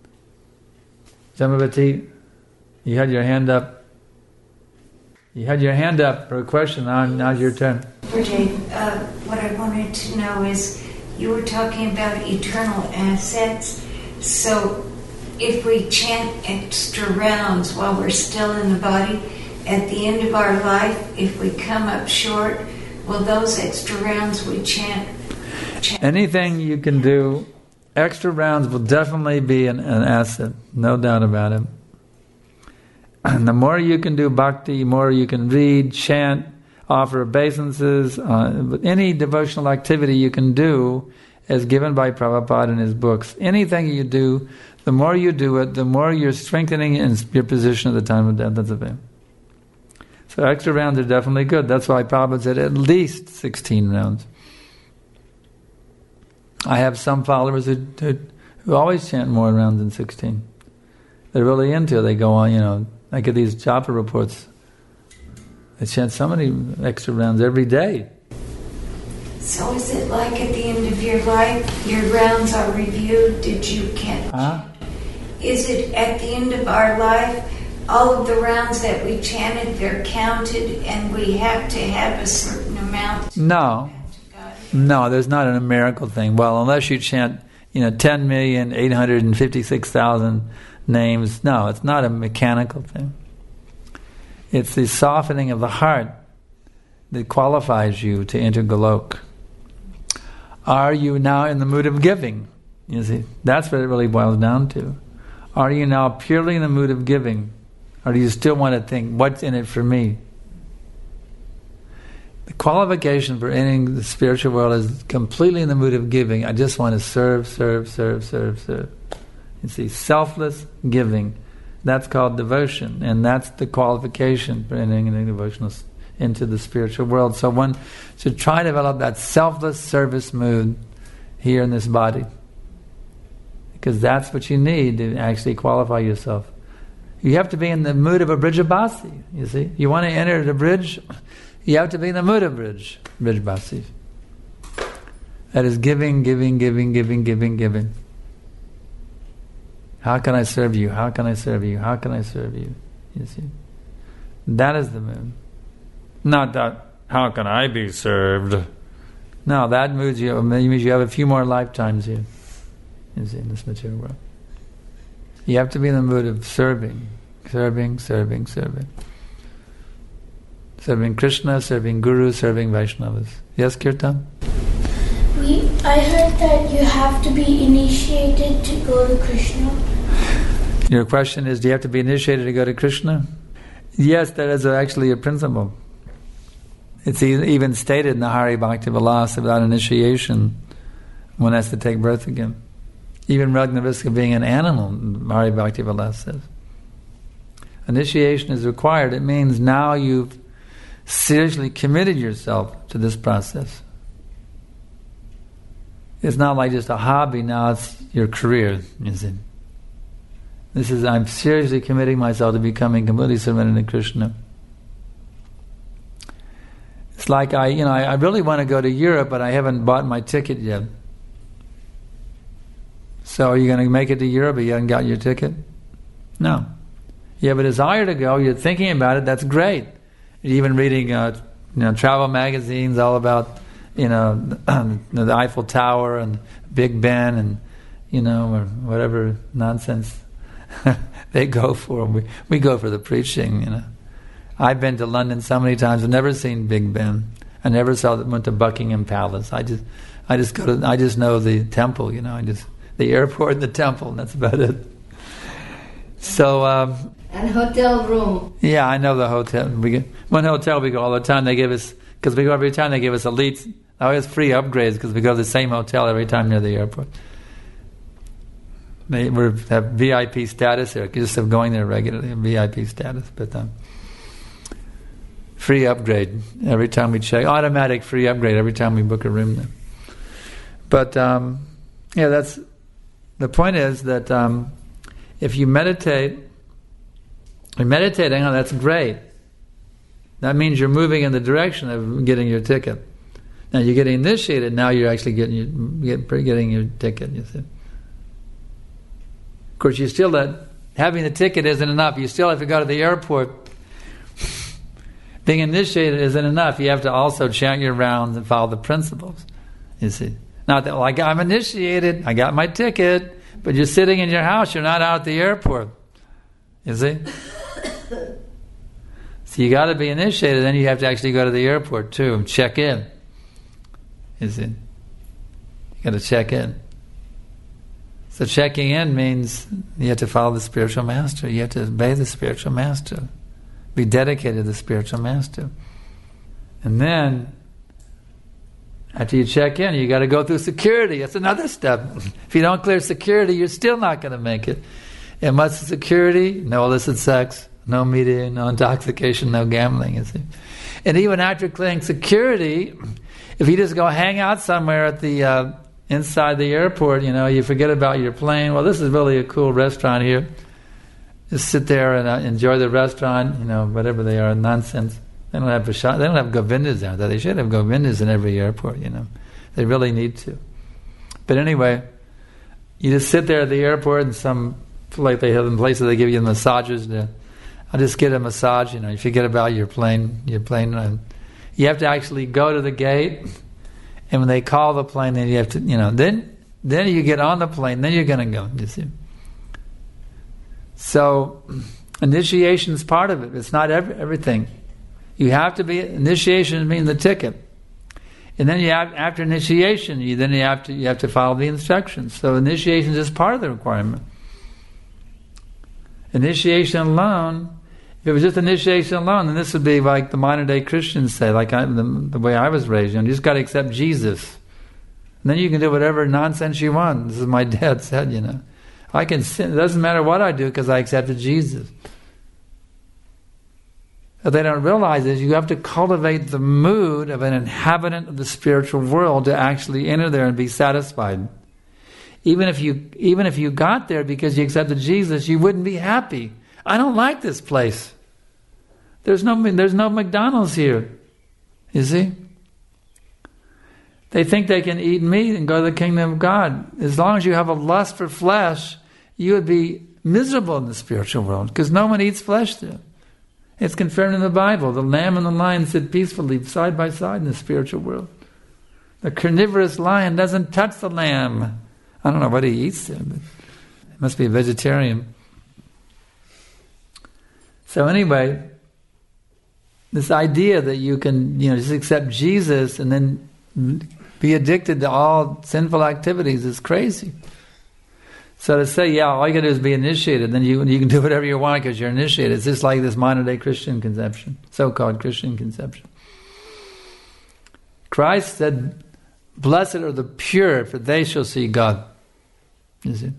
Jamavati, you had your hand up. You had your hand up for a question. Now's your turn. Jay, what I wanted to know is, you were talking about eternal assets. So if we chant extra rounds while we're still in the body, at the end of our life, if we come up short, will those extra rounds we chant? Anything you can do, extra rounds will definitely be an asset, no doubt about it. And the more you can do bhakti, the more you can read, chant, offer obeisances, any devotional activity you can do as given by Prabhupada in his books. Anything you do, the more you do it, the more you're strengthening your position at the time of death. That's the thing. So extra rounds are definitely good. That's why Prabhupada said at least 16 rounds. I have some followers who always chant more rounds than 16. They're really into it. They go on, I get these japa reports. They chant so many extra rounds every day. So is it like at the end of your life, your rounds are reviewed? Did you count? Is it at the end of our life, all of the rounds that we chanted, they're counted and we have to have a certain amount? No, there's not a numerical thing. Well, unless you chant, 10,856,000 names. No, it's not a mechanical thing. It's the softening of the heart that qualifies you to enter Golok. Are you now in the mood of giving? You see, that's what it really boils down to. Are you now purely in the mood of giving? Or do you still want to think, what's in it for me? The qualification for entering the spiritual world is completely in the mood of giving. I just want to serve. You see, selfless giving. That's called devotion, and that's the qualification for entering into the spiritual world. So one should try to develop that selfless service mood here in this body, because that's what you need to actually qualify yourself. You have to be in the mood of a Brijabasi, you see. You want to enter the bridge, you have to be in the mood of Brijabasi. That is giving. How can I serve you? How can I serve you? How can I serve you? You see? That is the mood. Not that, how can I be served? No, that means you have a few more lifetimes here. You see, in this material world. You have to be in the mood of serving. Serving Krishna, serving Guru, serving Vaishnavas. Yes, Kirtan? I heard that you have to be initiated to go to Krishna. Your question is, do you have to be initiated to go to Krishna? Yes, that is actually a principle. It's even stated in the Hari Bhakti Vilas, without initiation, one has to take birth again. Even Ragnaviska being an animal, Hari Bhakti Vilas says. Initiation is required. It means now you've seriously committed yourself to this process. It's not like just a hobby, now it's your career, you see. This is, I'm seriously committing myself to becoming completely submitted to Krishna. It's like I really want to go to Europe, but I haven't bought my ticket yet. So are you going to make it to Europe, but you haven't got your ticket? No. You have a desire to go, you're thinking about it, that's great. You're even reading travel magazines all about the Eiffel Tower and Big Ben and or whatever nonsense they go for. We go for the preaching, I've been to London so many times. I've never seen Big Ben. I never went to Buckingham Palace. I just know the temple. The airport and the temple, and that's about it. So. And hotel room. Yeah, I know the hotel. One hotel we go all the time. They give us, because we go every time, they give us elites. Always free upgrades because we go to the same hotel every time near the airport. We have VIP status there. Just have going there regularly, VIP status. But free upgrade every time we check. Automatic free upgrade every time we book a room there. But that's the point. Is that if you meditate, you're meditating. Oh, that's great. That means you're moving in the direction of getting your ticket. Now you're getting initiated. Now you're actually getting your ticket. You see. Of course, you still having the ticket isn't enough. You still have to go to the airport. Being initiated isn't enough. You have to also chant your rounds and follow the principles. You see. Not that I'm initiated. I got my ticket, but you're sitting in your house. You're not out at the airport. You see. So you got to be initiated, then you have to actually go to the airport too and check in. You see, you got to check in. So checking in means you have to follow the spiritual master. You have to obey the spiritual master, be dedicated to the spiritual master, and then after you check in, you got to go through security. That's another step. If you don't clear security, you're still not going to make it. And what's the security? No illicit sex. No media, no intoxication, no gambling, you see. And even after clearing security, if you just go hang out somewhere at the inside the airport, you forget about your plane. Well, this is really a cool restaurant here. Just sit there and enjoy the restaurant, whatever they are, nonsense. They don't have Govindas out there. They should have Govindas in every airport, They really need to. But anyway, you just sit there at the airport and like they have in places they give you massages. I'll just get a massage. You forget about your plane. You have to actually go to the gate, and when they call the plane, then you have to. Then you get on the plane. Then you're going to go. You see. So, initiation is part of it. It's not everything. You have to be. Initiation means the ticket, and then after initiation, you have to follow the instructions. So initiation is part of the requirement. Initiation alone, if it was just initiation alone, then this would be like the modern day Christians say, like the way I was raised. You just got to accept Jesus. And then you can do whatever nonsense you want. This is my dad said, I can sin. It doesn't matter what I do because I accepted Jesus. What they don't realize is you have to cultivate the mood of an inhabitant of the spiritual world to actually enter there and be satisfied. Even if you got there because you accepted Jesus, you wouldn't be happy. I don't like this place. There's no McDonald's here. You see? They think they can eat meat and go to the kingdom of God. As long as you have a lust for flesh, you would be miserable in the spiritual world because no one eats flesh there. It's confirmed in the Bible. The lamb and the lion sit peacefully side by side in the spiritual world. The carnivorous lion doesn't touch the lamb. I don't know what he eats there, but he must be a vegetarian. So anyway, this idea that you can, just accept Jesus and then be addicted to all sinful activities is crazy. So to say, all you got to do is be initiated, then you can do whatever you want because you're initiated. It's just like this modern day Christian conception, so-called Christian conception. Christ said, "Blessed are the pure, for they shall see God." You see?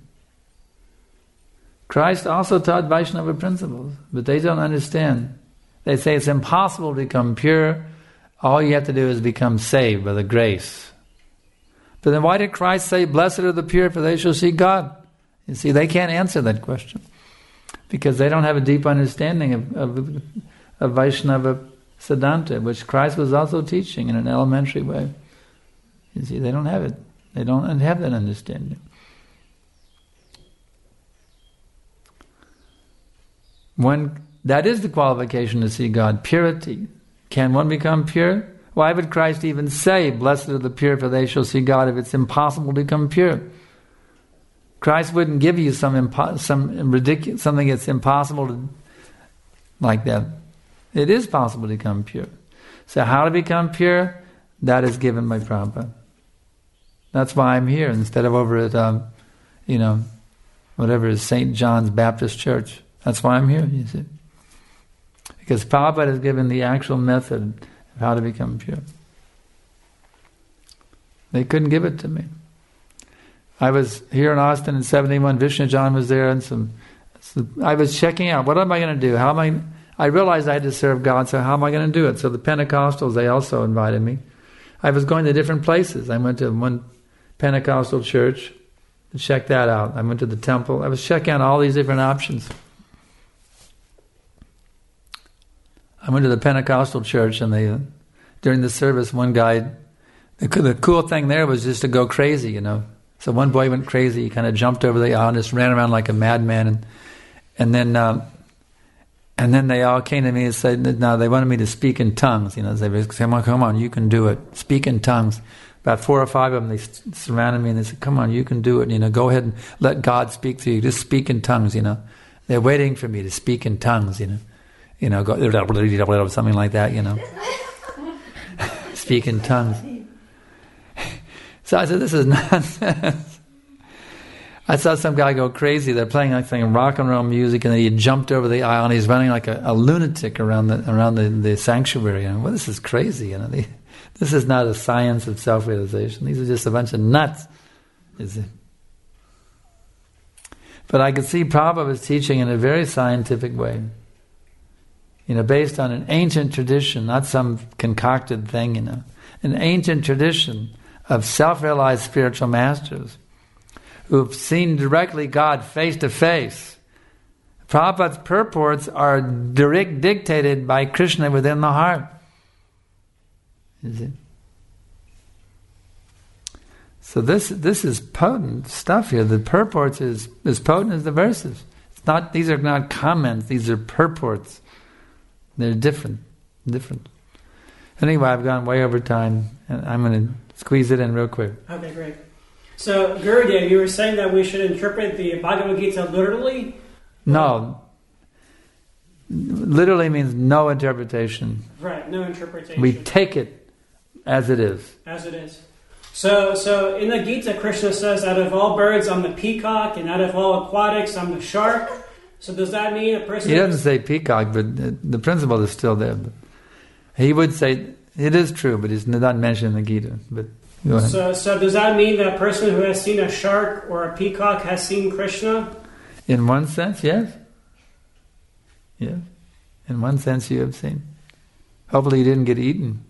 Christ also taught Vaishnava principles, but they don't understand. They say it's impossible to become pure. All you have to do is become saved by the grace. But then why did Christ say, "Blessed are the pure, for they shall see God"? You see, they can't answer that question because they don't have a deep understanding of Vaishnava Siddhanta, which Christ was also teaching in an elementary way. You see, they don't have it. They don't have that understanding. That is the qualification to see God, purity. Can one become pure? Why would Christ even say, "Blessed are the pure, for they shall see God," if it's impossible to become pure? Christ wouldn't give you some ridiculous something that's impossible to, like that. It is possible to become pure. So how to become pure? That is given by Prabhupada. That's why I'm here instead of over at, whatever is St. John's Baptist Church. That's why I'm here, you see. Because Prabhupada has given the actual method of how to become pure. They couldn't give it to me. I was here in Austin in 71, Vishnu John was there, and I was checking out, what am I going to do? I realized I had to serve God, so how am I going to do it? So the Pentecostals, they also invited me. I was going to different places. I went to one Pentecostal church to check that out. I went to the temple. I was checking out all these different options. I went to the Pentecostal church, and during the service, one guy, the cool thing there was just to go crazy, So one boy went crazy. He kind of jumped over the aisle and just ran around like a madman. And then they all came to me and said, no, they wanted me to speak in tongues. They said, come on, you can do it. Speak in tongues. About 4 or 5 of them, they surrounded me and they said, come on, you can do it. Go ahead and let God speak through you. Just speak in tongues, They're waiting for me to speak in tongues, go something like that, Speak in tongues. So I said, this is nonsense. I saw some guy go crazy. They're playing like rock and roll music, and he jumped over the aisle, and he's running like a lunatic around the sanctuary. Well, this is crazy. This is not a science of self-realization. These are just a bunch of nuts. But I could see Prabhupada was teaching in a very scientific way. Based on an ancient tradition, not some concocted thing. An ancient tradition of self-realized spiritual masters who've seen directly God face to face. Prabhupada's purports are dictated by Krishna within the heart. Is it? So this is potent stuff here. The purports is as potent as the verses. These are not comments, these are purports. They're different. Anyway, I've gone way over time, and I'm going to squeeze it in real quick. Okay, great. So, Gurudev, you were saying that we should interpret the Bhagavad Gita literally? No. Literally means no interpretation. Right, no interpretation. We take it as it is. As it is. So in the Gita, Krishna says, out of all birds, I'm the peacock, and out of all aquatics, I'm the shark. So does that mean a person... He doesn't say peacock, but the principle is still there. But he would say, it is true, but it's not mentioned in the Gita. But go ahead. So does that mean that a person who has seen a shark or a peacock has seen Krishna? In one sense, yes. Yes. In one sense you have seen. Hopefully you didn't get eaten.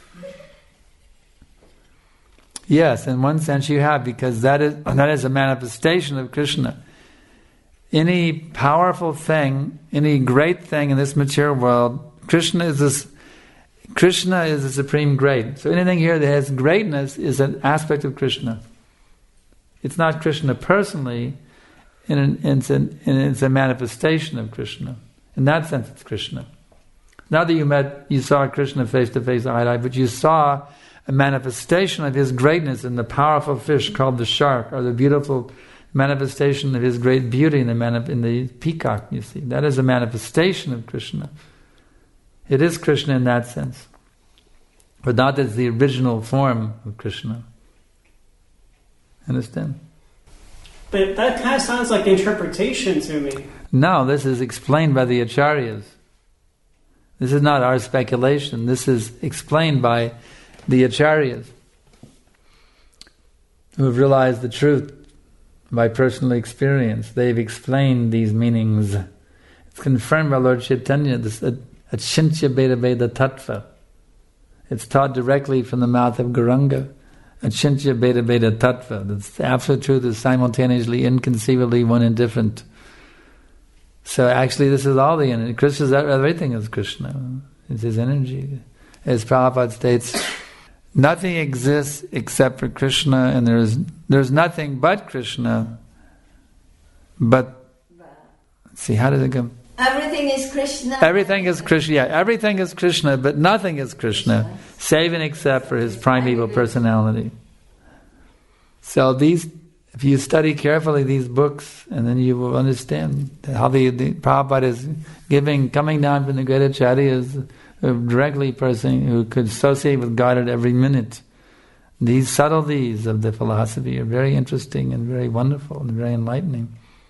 Yes, in one sense you have, because that is a manifestation of Krishna. Any powerful thing, any great thing in this material world, Krishna is the supreme great. So anything here that has greatness is an aspect of Krishna. It's not Krishna personally, it's a manifestation of Krishna. In that sense, it's Krishna. Not that you saw Krishna face to face, eye to eye, but you saw a manifestation of his greatness in the powerful fish called the shark, or the beautiful manifestation of his great beauty in the peacock, you see. That is a manifestation of Krishna. It is Krishna in that sense. But not as the original form of Krishna. Understand? But that kind of sounds like interpretation to me. No, this is explained by the Acharyas. This is not our speculation. This is explained by the Acharyas, who have realized the truth by personal experience. They've explained these meanings. It's confirmed by Lord Chaitanya, this Achintya Beda Beda Tattva. It's taught directly from the mouth of Gauranga. Achintya Beda Beda Tattva. The absolute truth is simultaneously, inconceivably one and different. So actually this is all the energy. Krishna's, everything is Krishna. It's his energy. As Prabhupada states, nothing exists except for Krishna, and there's nothing but Krishna. But see, how does it go? Everything is Krishna. Everything is Krishna. Yeah, everything is Krishna, but nothing is Krishna, save and except for his primeval personality. So these If you study carefully these books, and then you will understand how the Prabhupada is coming down from the great acharyas, directly person who could associate with God at every minute. These subtleties of the philosophy are very interesting and very wonderful and very enlightening.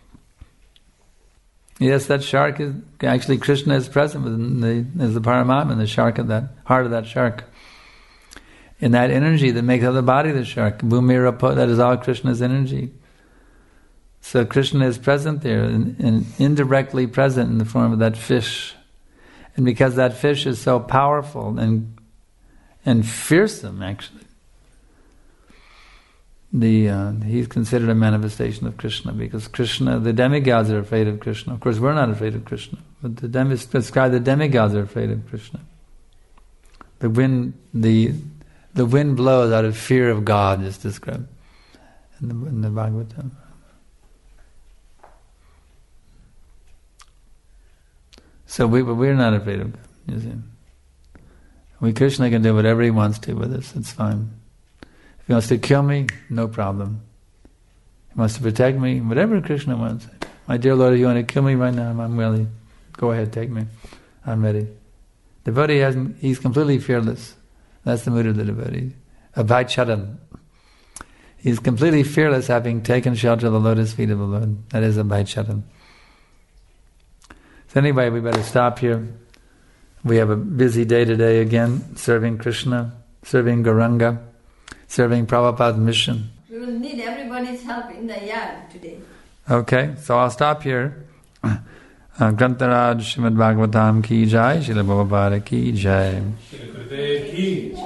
Yes, that shark is actually Krishna is present as the Paramatma in the shark of that heart of that shark. In that energy that makes up the body of the shark, Bhumirapo, that is all Krishna's energy. So Krishna is present there and indirectly present in the form of that fish. And because that fish is so powerful and fearsome, actually, he's considered a manifestation of Krishna, because Krishna, the demigods are afraid of Krishna. Of course, we're not afraid of Krishna, but the demigods are afraid of Krishna. The wind blows out of fear of God, is described in the Bhagavatam. So we're not afraid of God. You see, Krishna can do whatever he wants to with us. It's fine. If he wants to kill me, no problem. He wants to protect me, whatever Krishna wants. My dear Lord, if you want to kill me right now, I'm willing. Go ahead, take me. I'm ready. The devotee he's completely fearless. That's the mood of the devotee. Abhaicharan. He's completely fearless, having taken shelter of the lotus feet of the Lord. That is Abhaicharan. So anyway, we better stop here. We have a busy day today again, serving Krishna, serving Gauranga, serving Prabhupada's mission. We will need everybody's help in the yard today. Okay, so I'll stop here. Grantaraj Srimad Bhagavatam ki jai, Srila Prabhupada ki jai.